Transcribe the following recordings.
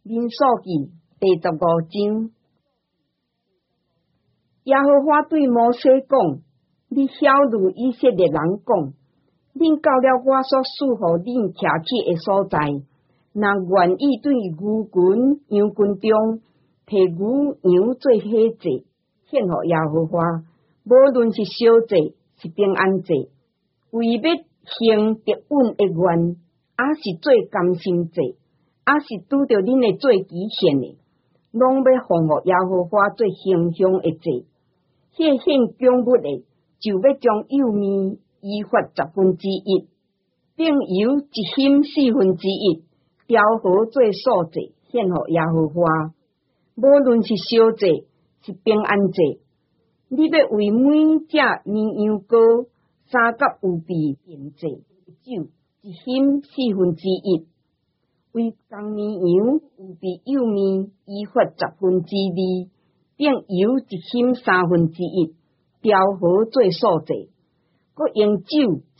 民数記第15章，耶和華對摩西講：你曉諭以色列人講，恁到了我所賜予恁徛去的所在，若願意對牛群、羊群中摕牛羊做獻祭，獻予耶和華，無論是燒祭是平安祭，為要行得穩的願，還是做甘心祭，還是拄着恁的做期限的，攏要奉予耶和華做馨香的祭。迄獻供物的，就要將幼麵移發1/10，並油一hin1/4，調和做素祭，獻予耶和華。無論是燒祭是平安祭，你要為每隻綿羊羔3角有皮奠祭，酒一hin1/4，為公綿羊有皮幼麵移發2/10，並油一hin1/3，調和做素祭，閣用酒一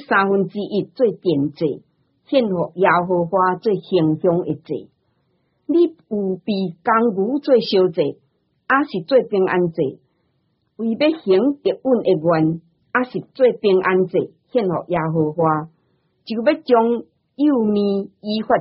hin1/3做奠祭，獻予耶和華做馨香的祭。你有備公牛做燒祭，還是做平安祭，為要行得穩的願，還是做平安祭，獻予耶和華，就要將幼麵移發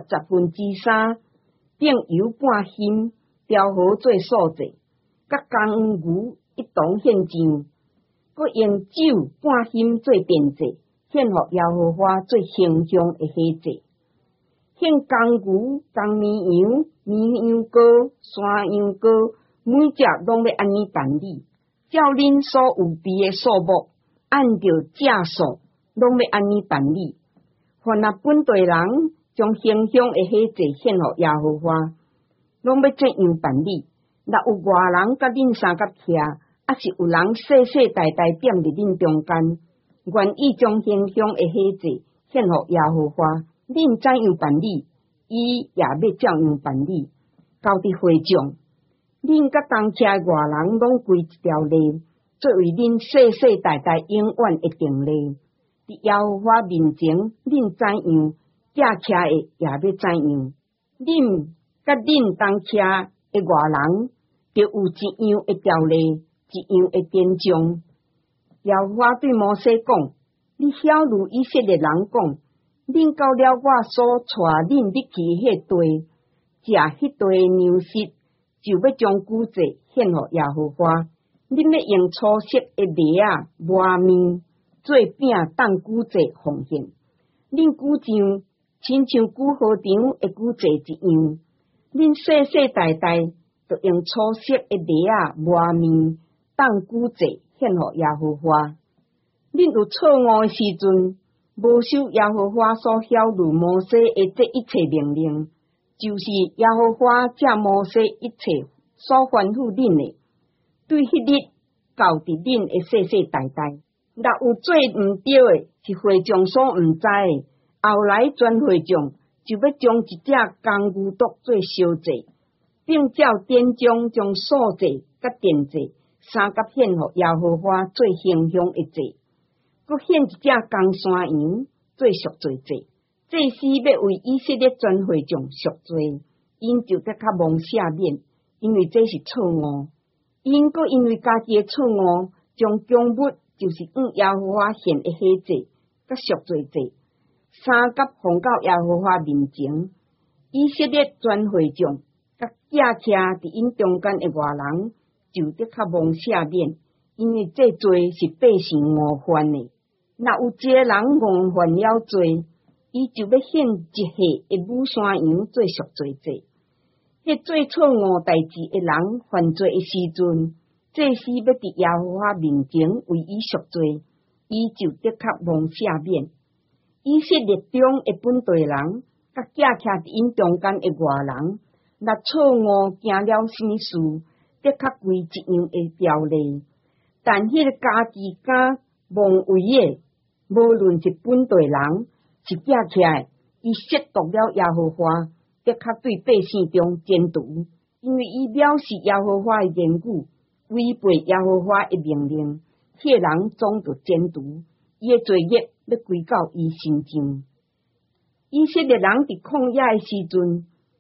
3/10，並油半hin，調和做素祭，甲公牛一同獻上，閣用酒半hin做奠祭，獻予耶和華做馨香的喜祭。獻公牛、公綿羊、綿羊羔、山羊羔，每隻攏要安尼辦理，照恁所有備的數目，按照隻數，攏要安尼辦理。凡若本地人將馨香的喜祭獻予耶和華，攏要這樣辦理。若有外人甲恁相共徛，還是有人世世代代踮佇恁中間，願意將馨香的喜祭獻予耶和華，恁怎樣辦理，伊也要照樣辦理。到佇會眾，恁甲當徛的外人攏歸一條例，作為恁世世代代永遠的定例。佇耶和華面前，恁怎樣，遮徛的也要怎樣。恁甲恁當徛的外人，就有一樣的條例，一樣的典章。耶和華對摩西講：你曉諭以色列人講，恁到了我所帶恁入去迄地，食迄地的牛膝，就要將牛祭獻予耶和華。恁要用粗色的麥仔磨麵做餅當牛祭奉獻。恁牛像親像牛河場的牛祭一樣，恁世世代代就用粗色的麥仔磨麵當牛祭獻予耶和華。恁有錯誤的時陣，無守耶和華所曉諭摩西的這一切命令，就是耶和華藉摩西一切所吩咐恁的，對迄日教佇恁的世世代代。若有做毋對的，是會眾所毋知的，後來全會眾就要將一隻公牛犢做燒祭，並照典章將素祭甲奠祭三角獻予耶和華做馨香的祭。閣獻一隻公山羊做贖罪祭，祭司要為以色列全會眾贖罪，因就得較蒙赦免，因為這是錯誤。因閣因為家己的錯誤，將供物就是耶和華獻的喜祭甲贖罪祭三角奉到耶和華面前，以色列全會眾甲遮徛佇因中間的外人，就得較蒙赦免，因為這罪是百姓誤犯的。若有一個人誤犯了罪，伊就要獻一歲的母山羊做贖罪祭。迄做錯誤代志的人犯罪的時陣，祭司要佇耶和華面前為伊贖罪，伊就得較蒙赦免。以色列中的本地人，甲遮徛佇因中間的外人，若錯誤行了什麼事，得較歸一樣的條例。但迄個家己敢妄為的，無論是本地人是遮徛的，伊褻瀆了耶和華，得較對百姓中姦瀆，因為伊藐視耶和華的言語，違背耶和華的命令，迄人總着姦瀆，伊的罪孽要歸到伊身上。以色列人佇曠野的時陣，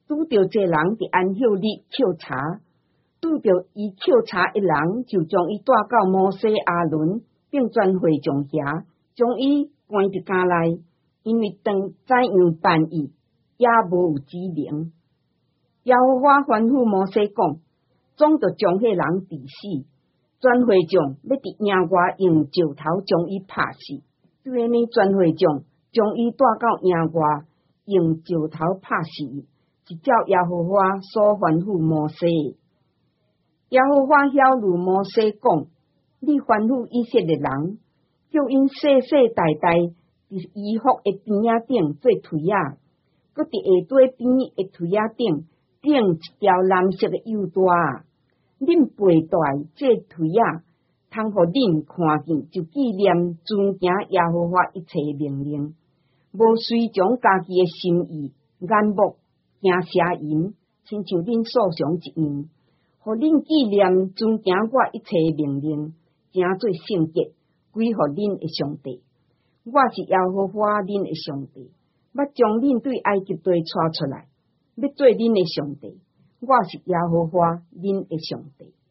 拄着一个人伫安休日抾茶，拄着伊抾茶一人，就将伊带到摩西亚伦并全会众遐，将伊关伫监内，因为当怎样办伊，也无有指明。耶和华吩咐摩西讲，总着将迄人治死，全会众要伫营外用石头将伊拍死。对安尼，全会众将伊带到营外，用石头拍死，是照耶和华所吩咐摩西。耶和华晓諭摩西讲，你吩咐以色列人，叫因世世代代伫衣服的边仔顶做腿仔，搁伫下底边的腿仔顶钉一条蓝色的油带。恁背带这腿仔，通互恁看见，就纪念遵行耶和华一切命令，无随从家己的心意、眼目、惊邪淫，亲像恁素常一样，互恁纪念遵行我一切命令，行做圣洁，归互恁的上帝。我是耶和华恁的上帝，要将恁对埃及地带出来，要做恁的上帝。我是耶和华恁的上帝。